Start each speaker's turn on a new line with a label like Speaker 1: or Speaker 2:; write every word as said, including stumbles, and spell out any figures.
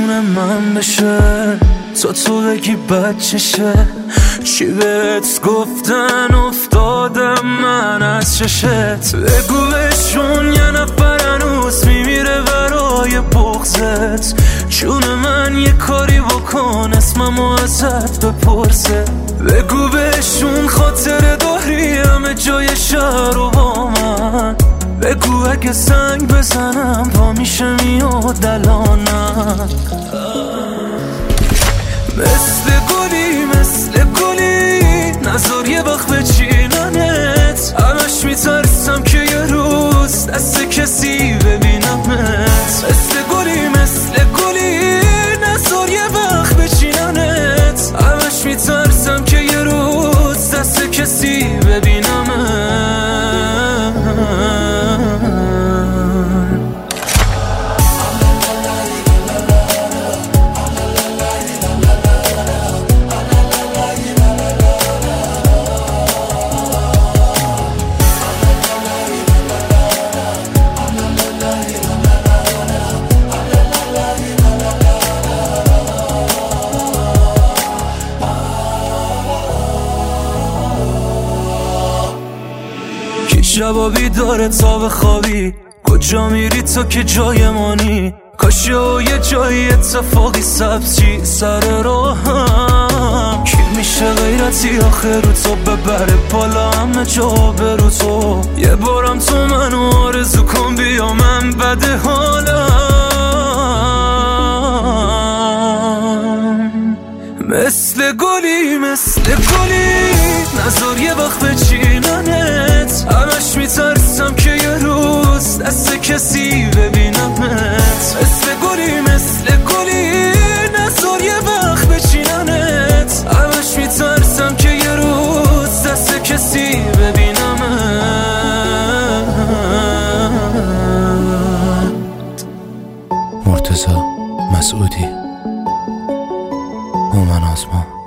Speaker 1: جون من بشه، تا تو بگی بچشه. چی بهت گفتن افتادم من از چشت. بگو بهشون یه نفر هنوز میمیره برای بغضت. جون من یه کاری بکن اسممو ازت بپرسه. بگو بهشون خاطر داری همه جای شهر و با من. بگو اگه زنگ بزنم پا میشه میاد الانم. مثل گلی مثل گلی نذار یه وقت بچیننت. همش میترسم که یه روز دست کسی ببینمت. مثل گلی مثل گلی نذار یه وقت بچیننت. همش میترسم که یه روز دست کسی ببینمت. جوابی داره تا بخوابی. کجا میری تو که جای مانی؟ کاش یه جای اتفاقی سبزی سر راهم. کی میشه غیرتی آخر رو تو ببره بالا همه جا برو تو. یه بارم تو منو آرزو کن بیا من بده حالم. مثل گلی مثل گلی نذار یه وقت بچیننت. همش میترسم که یه روز دست کسی ببینمت. مثل گلی مثل گلی نذار یه وقت بچیننت. همش میترسم که یه روز دست کسی ببینمت.
Speaker 2: مرتضی مسعودی، هومن آزما.